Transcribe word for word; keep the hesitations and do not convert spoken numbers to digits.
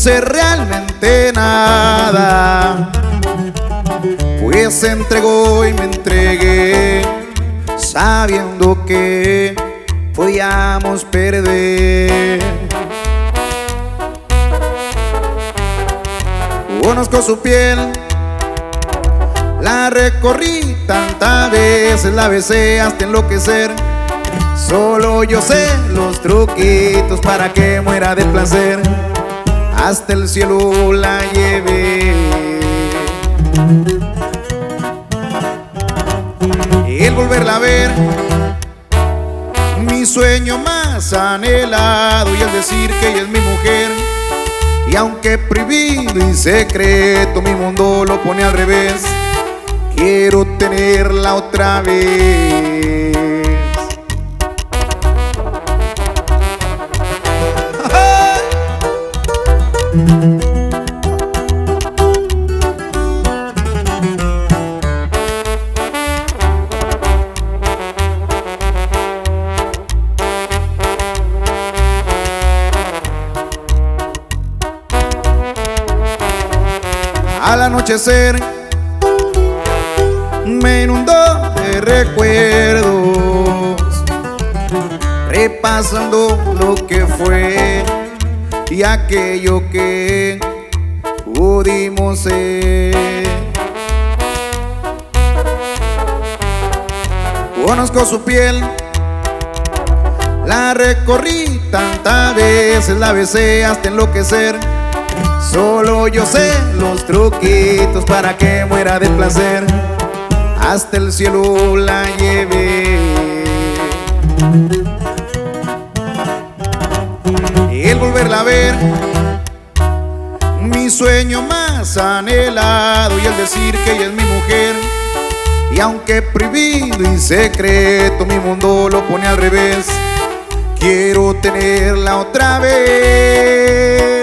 ser realmente nada, pues se entregó y me entregué sabiendo que podíamos perder. Conozco su piel, la recorrí tantas veces, la besé hasta enloquecer. Solo yo sé los truquitos para que muera de placer. Hasta el cielo la llevé. Y el volverla a ver, mi sueño más anhelado, y el decir que ella es mi mujer. Y aunque prohibido y secreto mi mundo lo pone al revés, quiero tenerla otra vez. Al anochecer me inundó de recuerdos, repasando lo que fue y aquello que pudimos ser. Conozco su piel, la recorrí tantas veces, la besé hasta enloquecer. Solo yo sé los truquitos para que muera de placer. Hasta el cielo la llevé. Y el volverla a ver, mi sueño más anhelado, y el decir que ella es mi mujer. Y aunque prohibido y secreto mi mundo lo pone al revés, quiero tenerla otra vez.